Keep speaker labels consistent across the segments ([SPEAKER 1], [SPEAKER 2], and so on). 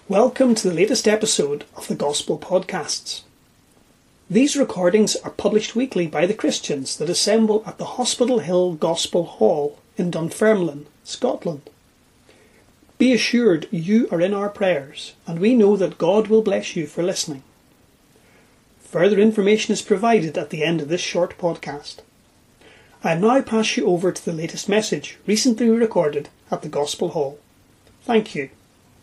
[SPEAKER 1] Welcome to the latest episode of the Gospel Podcasts. These recordings are published weekly by the Christians that assemble at the Hospital Hill Gospel Hall in Dunfermline, Scotland. Be assured you are in our prayers, and we know that God will bless you for listening. Further information is provided at the end of this short podcast. I now pass you over to the latest message recently recorded at the Gospel Hall. Thank you.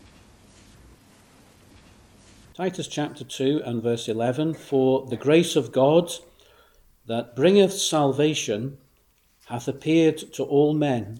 [SPEAKER 2] Titus chapter 2 and verse 11, "For the grace of God that bringeth salvation hath appeared to all men,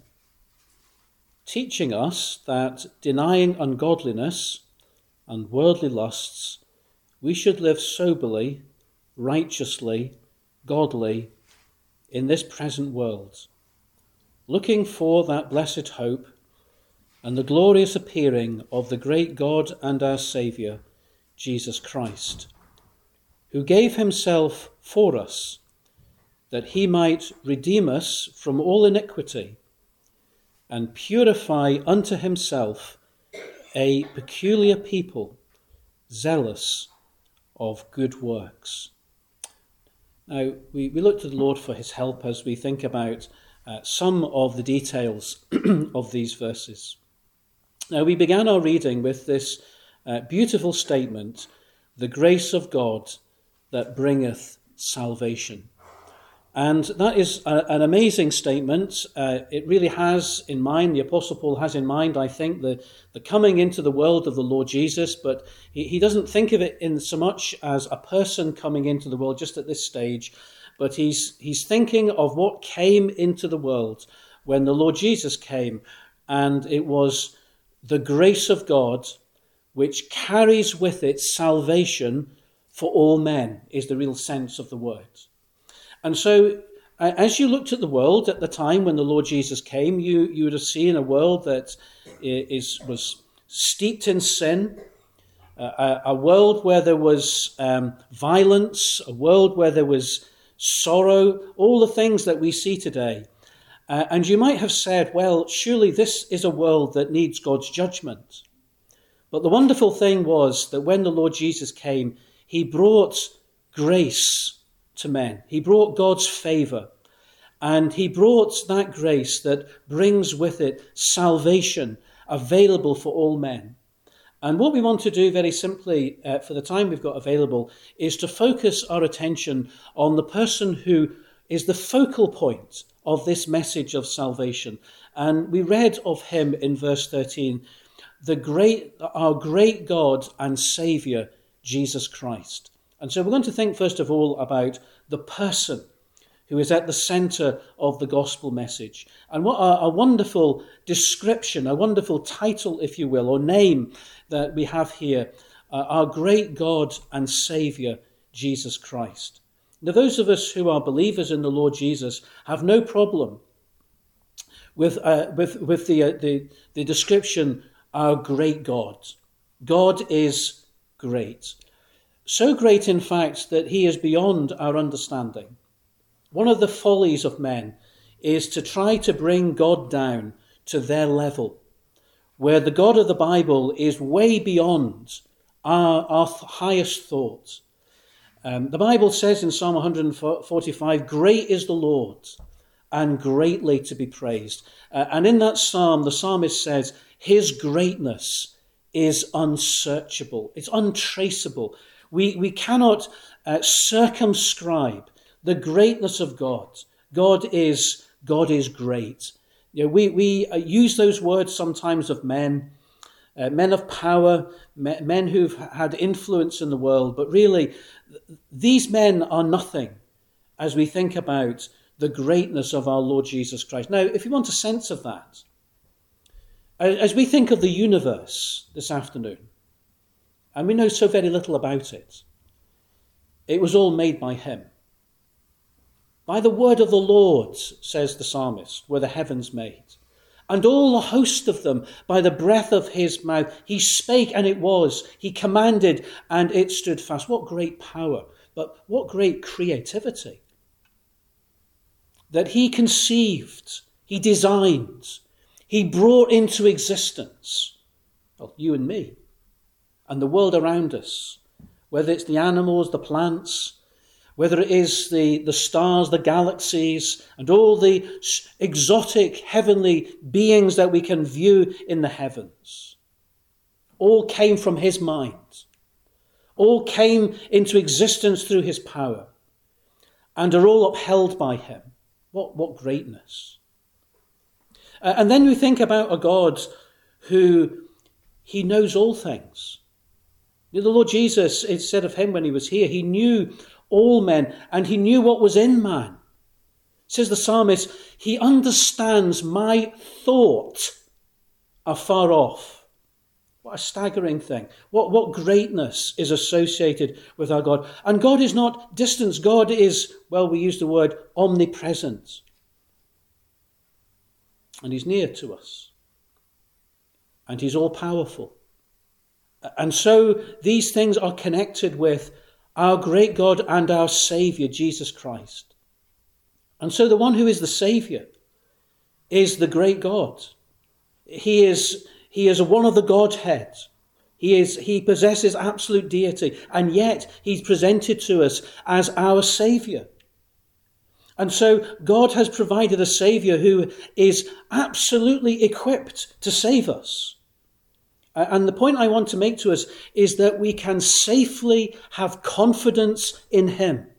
[SPEAKER 2] teaching us that, denying ungodliness and worldly lusts, we should live soberly, righteously, godly in this present world, looking for that blessed hope and the glorious appearing of the great God and our Saviour, Jesus Christ, who gave himself for us, that he might redeem us from all iniquity and purify unto himself a peculiar people, zealous of good works." Now, we look to the Lord for his help as we think about some of the details of these verses. Now, we began our reading with this beautiful statement, "The grace of God that bringeth salvation." And that is an amazing statement. It really has in mind, the Apostle Paul has in mind, I think, the coming into the world of the Lord Jesus, but he doesn't think of it in so much as a person coming into the world just at this stage, but he's thinking of what came into the world when the Lord Jesus came, and it was the grace of God which carries with it salvation for all men, is the real sense of the word. And so, as you looked at the world at the time when the Lord Jesus came, you would have seen a world that was steeped in sin, a world where there was violence, a world where there was sorrow, all the things that we see today. And you might have said, well, surely this is a world that needs God's judgment. But the wonderful thing was that when the Lord Jesus came, he brought grace to men. He brought God's favour, and he brought that grace that brings with it salvation available for all men. And what we want to do very simply, for the time we've got available, is to focus our attention on the person who is the focal point of this message of salvation. And we read of him in verse 13, our great God and Saviour, Jesus Christ. And so we're going to think first of all about the person who is at the centre of the gospel message. And what a wonderful description, a wonderful title, if you will, or name that we have here, our great God and Saviour, Jesus Christ. Now, those of us who are believers in the Lord Jesus have no problem with the description, our great God. God is great. So great, in fact, that he is beyond our understanding. One of the follies of men is to try to bring God down to their level, where the God of the Bible is way beyond our highest thought. The Bible says in Psalm 145, "Great is the Lord, and greatly to be praised." And in that psalm, the psalmist says, his greatness is unsearchable. It's untraceable. We cannot circumscribe the greatness of God. God is great. You know, we use those words sometimes of men of power, men who've had influence in the world, but really these men are nothing as we think about the greatness of our Lord Jesus Christ. Now, if you want a sense of that, as we think of the universe this afternoon, and we know so very little about it, it was all made by him. By the word of the Lord, says the psalmist, were the heavens made, and all the host of them by the breath of his mouth. He spake, and it was. He commanded, and it stood fast. What great power, but what great creativity. That he conceived, he designed, he brought into existence, well, you and me. and the world around us, whether it's the animals, the plants, whether it is the stars, the galaxies, and all the exotic heavenly beings that we can view in the heavens, all came from his mind, all came into existence through his power, and are all upheld by him. What greatness. And then we think about a God who he knows all things. The Lord Jesus, it said of him when he was here, he knew all men and he knew what was in man. Says the psalmist, he understands my thought afar off. What a staggering thing. What greatness is associated with our God. And God is not distant. God is, well, we use the word omnipresent. And he's near to us. And he's all powerful. And so these things are connected with our great God and our Saviour, Jesus Christ. And so the one who is the Saviour is the great God. He is one of the Godhead. He possesses absolute deity, and yet he's presented to us as our Saviour. And so God has provided a Saviour who is absolutely equipped to save us. And the point I want to make to us is that we can safely have confidence in him.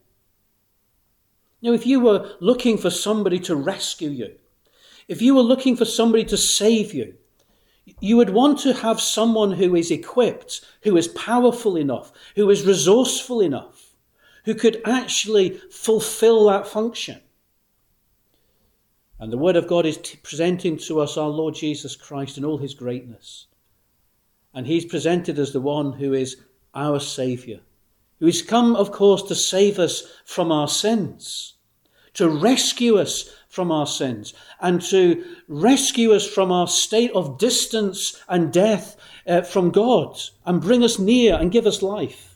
[SPEAKER 2] Now, if you were looking for somebody to rescue you, if you were looking for somebody to save you, you would want to have someone who is equipped, who is powerful enough, who is resourceful enough, who could actually fulfill that function. And the Word of God is presenting to us our Lord Jesus Christ in all his greatness. And he's presented as the one who is our Saviour, who has come, of course, to save us from our sins, to rescue us from our sins, and to rescue us from our state of distance and death from God, and bring us near and give us life.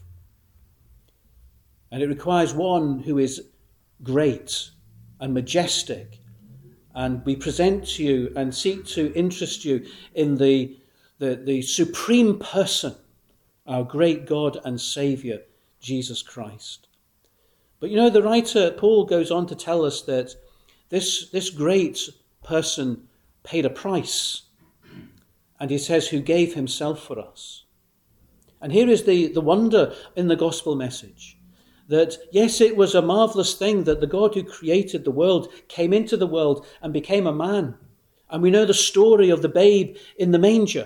[SPEAKER 2] And it requires one who is great and majestic. And we present to you and seek to interest you in the supreme person, our great God and Saviour, Jesus Christ. But you know, the writer Paul goes on to tell us that this great person paid a price. And he says, who gave himself for us. And here is the wonder in the gospel message. That, yes, it was a marvellous thing that the God who created the world came into the world and became a man. And we know the story of the babe in the manger.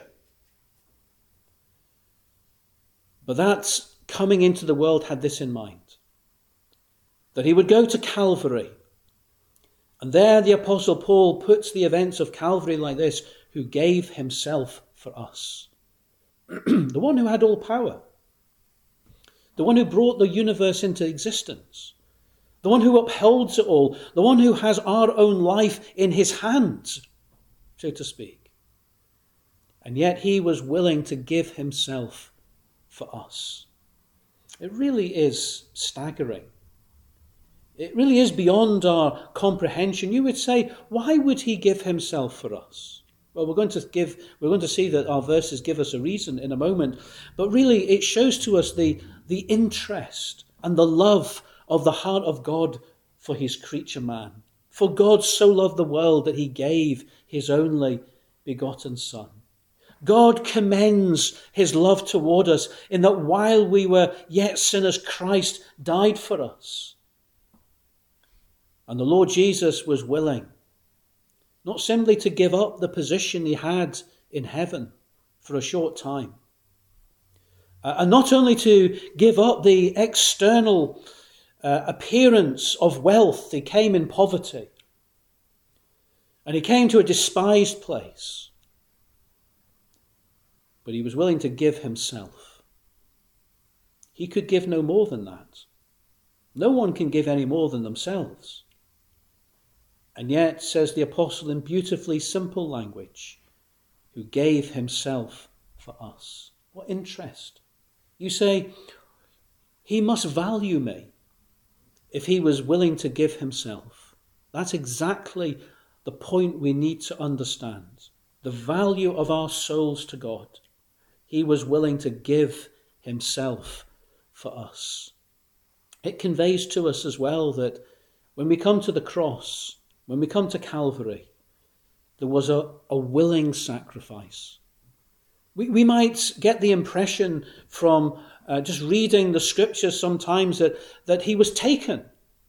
[SPEAKER 2] But that coming into the world had this in mind. That he would go to Calvary. And there the Apostle Paul puts the events of Calvary like this, who gave himself for us. The one who had all power. The one who brought the universe into existence. The one who upholds it all. The one who has our own life in his hands, so to speak. And yet he was willing to give himself for us. It really is staggering. It really is beyond our comprehension. You would say, why would he give himself for us? Well, we're going to see that our verses give us a reason in a moment. But really, it shows to us the interest and the love of the heart of God for his creature man. For God so loved the world that he gave his only begotten Son. God commends his love toward us in that while we were yet sinners, Christ died for us. And the Lord Jesus was willing, not simply to give up the position he had in heaven for a short time, and not only to give up the external appearance of wealth. He came in poverty, and he came to a despised place, but he was willing to give himself. He could give no more than that. No one can give any more than themselves. And yet, says the apostle in beautifully simple language, who gave himself for us. What interest. You say, he must value me if he was willing to give himself. That's exactly the point we need to understand. The value of our souls to God. He was willing to give himself for us. It conveys to us as well that when we come to the cross, when we come to Calvary, there was a willing sacrifice. We might get the impression from just reading the scriptures sometimes that he was taken.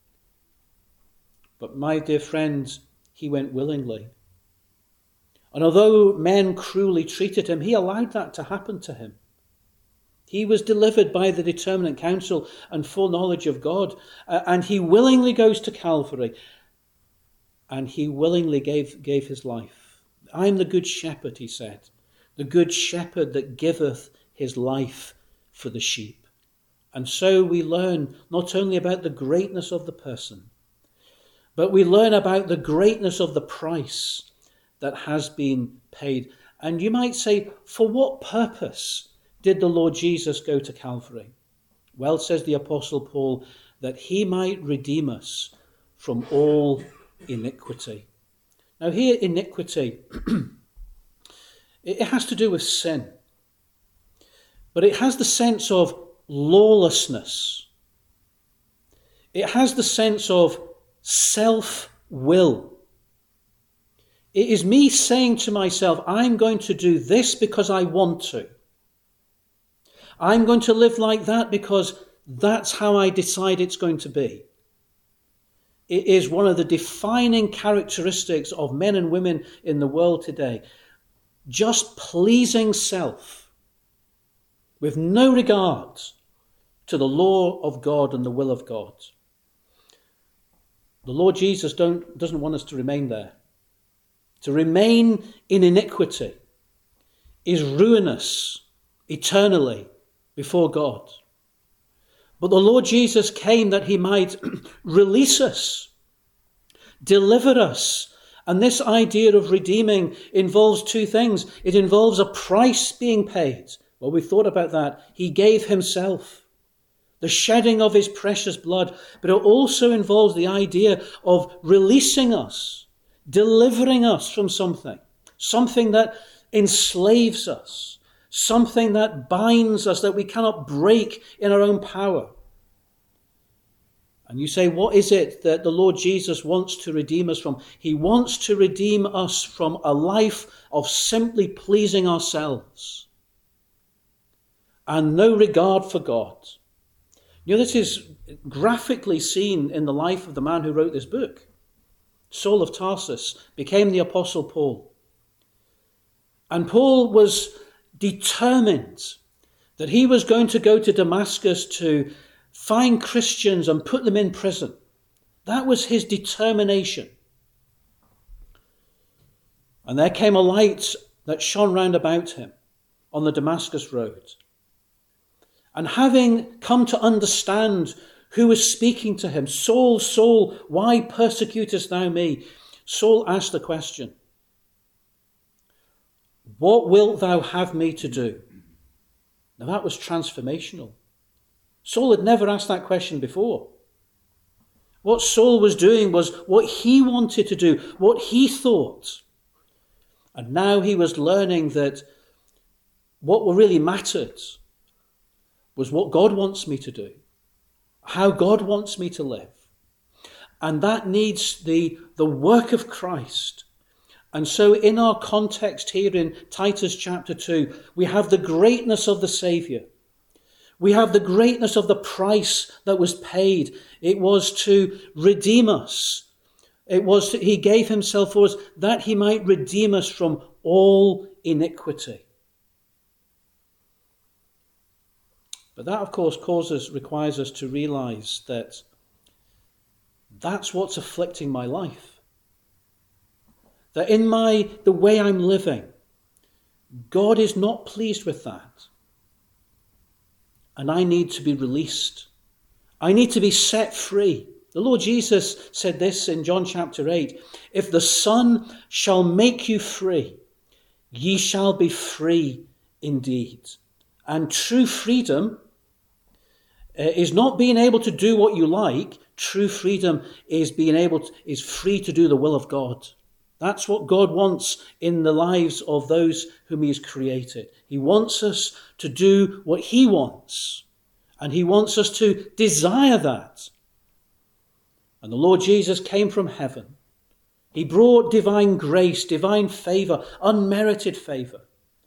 [SPEAKER 2] But my dear friends, he went willingly. And although men cruelly treated him, he allowed that to happen to him. He was delivered by the determinate counsel and foreknowledge of God, and he willingly goes to Calvary, and he willingly gave his life. I am the good shepherd, he said, the good shepherd that giveth his life for the sheep. And so we learn not only about the greatness of the person, but we learn about the greatness of the price that has been paid. And you might say, for what purpose did the Lord Jesus go to Calvary? Well, says the Apostle Paul, that he might redeem us from all iniquity. Now here, iniquity, it has to do with sin. But it has the sense of lawlessness. It has the sense of self-will. It is me saying to myself, I'm going to do this because I want to. I'm going to live like that because that's how I decide it's going to be. It is one of the defining characteristics of men and women in the world today. Just pleasing self with no regard to the law of God and the will of God. The Lord Jesus doesn't want us to remain there. To remain in iniquity is ruinous eternally before God. But the Lord Jesus came that he might release us, deliver us. And this idea of redeeming involves two things. It involves a price being paid. Well, we thought about that. He gave himself, the shedding of his precious blood. But it also involves the idea of releasing us, delivering us from something that enslaves us, something that binds us, that we cannot break in our own power. And you say, what is it that the Lord Jesus wants to redeem us from? He wants to redeem us from a life of simply pleasing ourselves and no regard for God. You know, this is graphically seen in the life of the man who wrote this book. Saul of Tarsus became the Apostle Paul. And Paul was determined that he was going to go to Damascus to find Christians and put them in prison. That was his determination. And there came a light that shone round about him on the Damascus road. And having come to understand who was speaking to him, Saul, Saul, why persecutest thou me? Saul asked the question, what wilt thou have me to do? Now that was transformational. Saul had never asked that question before. What Saul was doing was what he wanted to do, what he thought. And now he was learning that what really mattered was what God wants me to do, how God wants me to live. And that needs the work of Christ. And so in our context here in Titus chapter 2, we have the greatness of the Saviour. We have the greatness of the price that was paid. It was to redeem us. He gave himself for us that he might redeem us from all iniquity. But that, of course, requires us to realize that that's what's afflicting my life. That in the way I'm living, God is not pleased with that. And I need to be released. I need to be set free. The Lord Jesus said this in John chapter 8, if the Son shall make you free, ye shall be free indeed. And true freedom is not being able to do what you like. True freedom is free to do the will of God. That's what God wants in the lives of those whom he has created. He wants us to do what he wants, and he wants us to desire that. And the Lord Jesus came from heaven. He brought divine grace, divine favour, unmerited favour,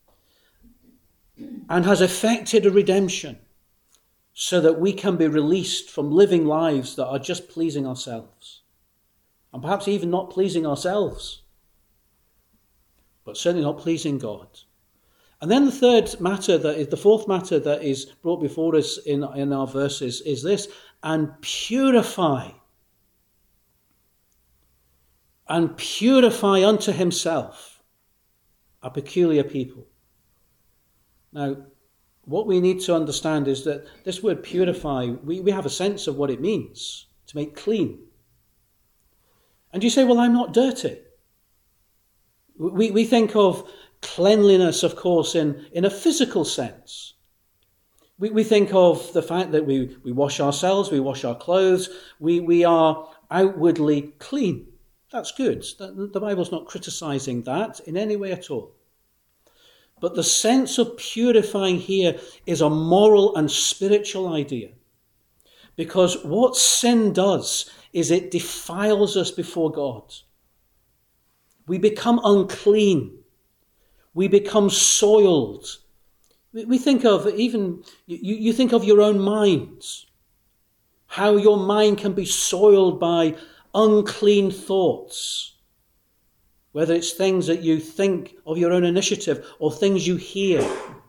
[SPEAKER 2] and has effected a redemption so that we can be released from living lives that are just pleasing ourselves, and perhaps even not pleasing ourselves, but certainly not pleasing God. And then the fourth matter that is brought before us in our verses is this: and purify unto himself a peculiar people. Now, what we need to understand is that this word purify, we have a sense of what it means, to make clean. And you say, well, I'm not dirty. We think of cleanliness, of course, in a physical sense. We think of the fact that we wash ourselves, we wash our clothes, we are outwardly clean. That's good. The Bible's not criticising that in any way at all. But the sense of purifying here is a moral and spiritual idea. Because what sin does is it defiles us before God. We become unclean. We become soiled. We think of you think of your own minds. How your mind can be soiled by unclean thoughts. Whether it's things that you think of your own initiative or things you hear.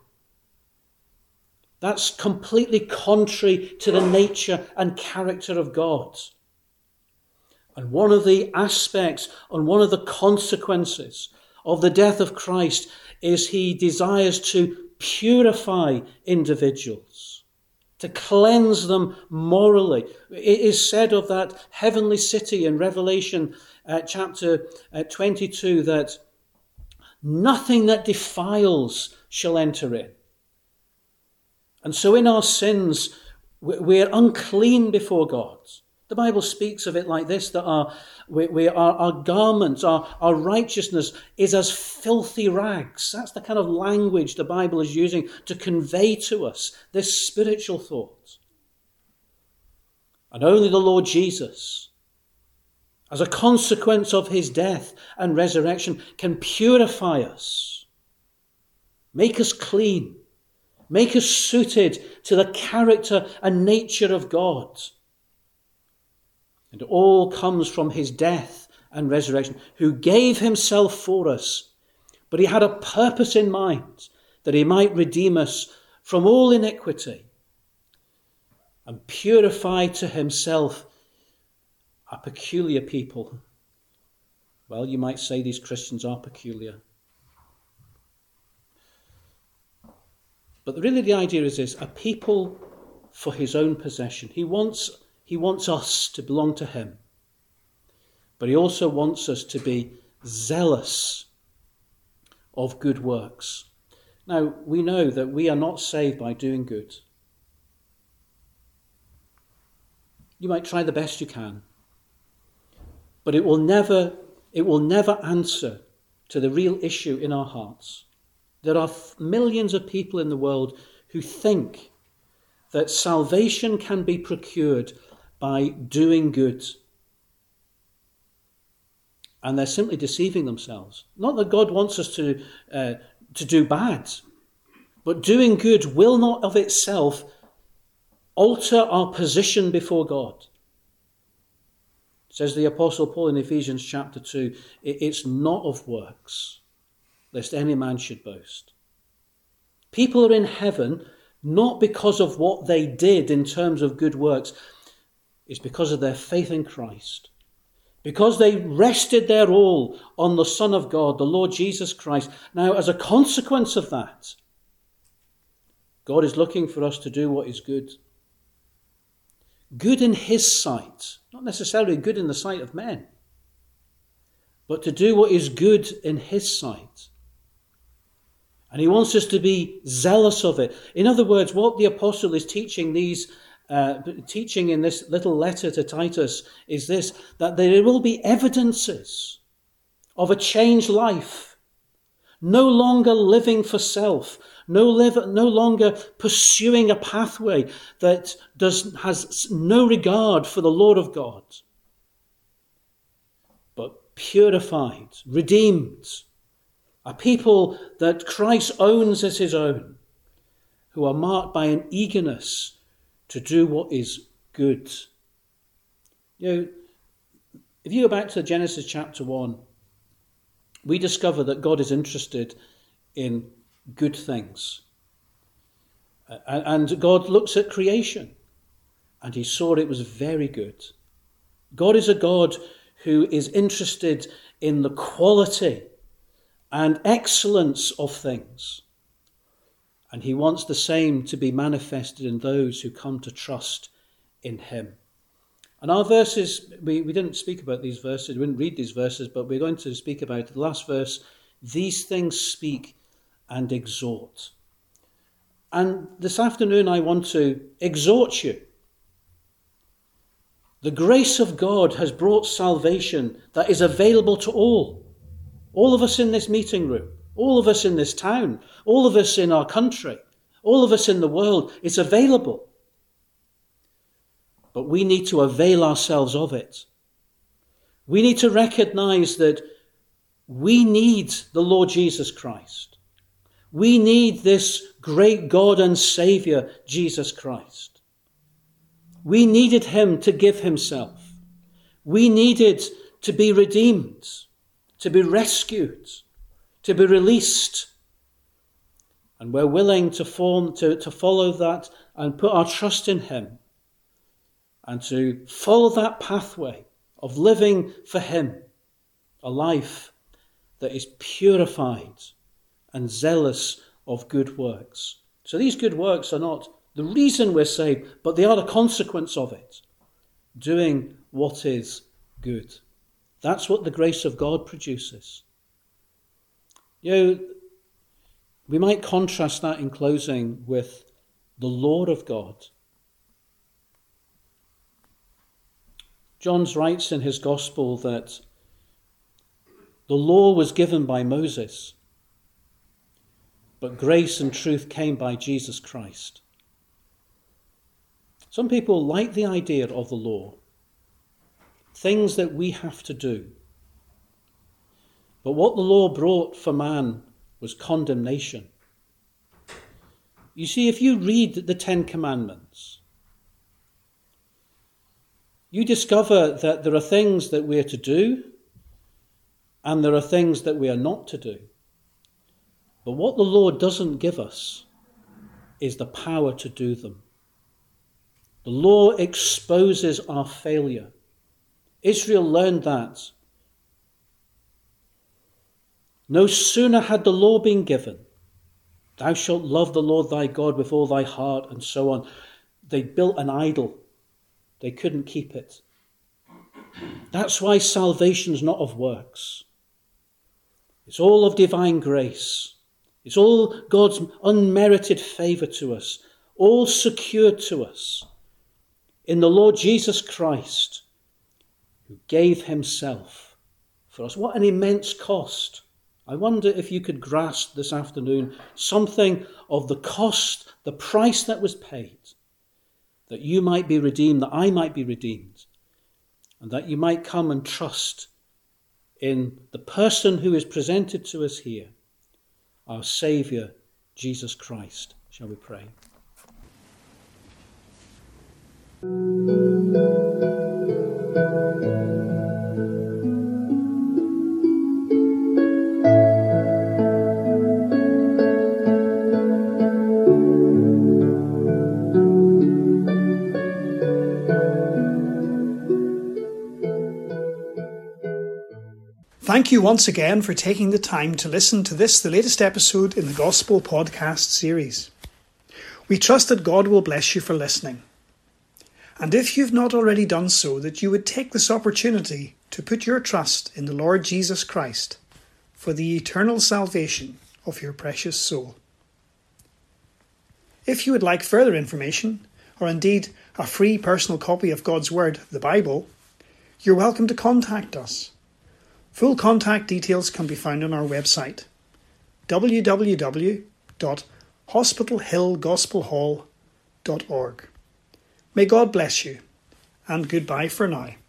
[SPEAKER 2] That's completely contrary to the nature and character of God. And one of the aspects and one of the consequences of the death of Christ is he desires to purify individuals, to cleanse them morally. It is said of that heavenly city in Revelation chapter 22 that nothing that defiles shall enter in. And so in our sins, we're unclean before God. The Bible speaks of it like this, that our garments, our righteousness is as filthy rags. That's the kind of language the Bible is using to convey to us this spiritual thought. And only the Lord Jesus, as a consequence of his death and resurrection, can purify us, make us clean, make us suited to the character and nature of God. And it all comes from his death and resurrection, who gave himself for us. But he had a purpose in mind, that he might redeem us from all iniquity and purify to himself a peculiar people. Well, you might say these Christians are peculiar. But really the idea is this: a people for his own possession. He wants us to belong to him. But he also wants us to be zealous of good works. Now, we know that we are not saved by doing good. You might try the best you can, but it will never answer to the real issue in our hearts. There are millions of people in the world who think that salvation can be procured by doing good. And they're simply deceiving themselves. Not that God wants us to do bad, but doing good will not of itself alter our position before God. Says the Apostle Paul in Ephesians chapter 2, it's not of works, lest any man should boast. People are in heaven not because of what they did in terms of good works. It's because of their faith in Christ. Because they rested their all on the Son of God, the Lord Jesus Christ. Now, as a consequence of that, God is looking for us to do what is good. Good in his sight, not necessarily good in the sight of men, but to do what is good in his sight. And he wants us to be zealous of it. In other words, what the apostle is teaching in this little letter to Titus is this: that there will be evidences of a changed life, no longer living for self, no longer pursuing a pathway that has no regard for the Lord of God, but purified, redeemed, a people that Christ owns as his own, who are marked by an eagerness to do what is good. If you go back to Genesis chapter 1, we discover that God is interested in good things. And God looks at creation, and he saw it was very good. God is a God who is interested in the quality and excellence of things. And he wants the same to be manifested in those who come to trust in him. And our verses, we didn't speak about these verses, we didn't read these verses, but we're going to speak about the last verse. These things speak and exhort. And this afternoon I want to exhort you. The grace of God has brought salvation that is available to all. All of us in this meeting room, all of us in this town, all of us in our country, all of us in the world. It's available. But we need to avail ourselves of it. We need to recognize that we need the Lord Jesus Christ. We need this great God and Saviour, Jesus Christ. We needed him to give himself. We needed to be redeemed, to be rescued, to be released. And we're willing to follow that and put our trust in him and to follow that pathway of living for him, a life that is purified and zealous of good works. So these good works are not the reason we're saved, but they are the consequence of it. Doing what is good. That's what the grace of God produces. We might contrast that in closing with the law of God. John writes in his gospel that the law was given by Moses, but grace and truth came by Jesus Christ. Some people like the idea of the law, things that we have to do. But what the law brought for man was condemnation. You see, if you read the Ten Commandments, you discover that there are things that we are to do and there are things that we are not to do. But what the Lord doesn't give us is the power to do them. The law exposes our failure. Israel learned that. No sooner had the law been given, thou shalt love the Lord thy God with all thy heart, and so on. They built an idol. They couldn't keep it. That's why salvation's not of works. It's all of divine grace. It's all God's unmerited favour to us, all secured to us in the Lord Jesus Christ, who gave himself for us. What an immense cost. I wonder if you could grasp this afternoon something of the cost, the price that was paid, that you might be redeemed, that I might be redeemed, and that you might come and trust in the person who is presented to us here, our Saviour, Jesus Christ. Shall we pray?
[SPEAKER 1] Thank you once again for taking the time to listen to this, the latest episode in the Gospel Podcast series. We trust that God will bless you for listening. And if you've not already done so, that you would take this opportunity to put your trust in the Lord Jesus Christ for the eternal salvation of your precious soul. If you would like further information, or indeed a free personal copy of God's Word, the Bible, you're welcome to contact us. Full contact details can be found on our website, www.hospitalhillgospelhall.org. May God bless you, and goodbye for now.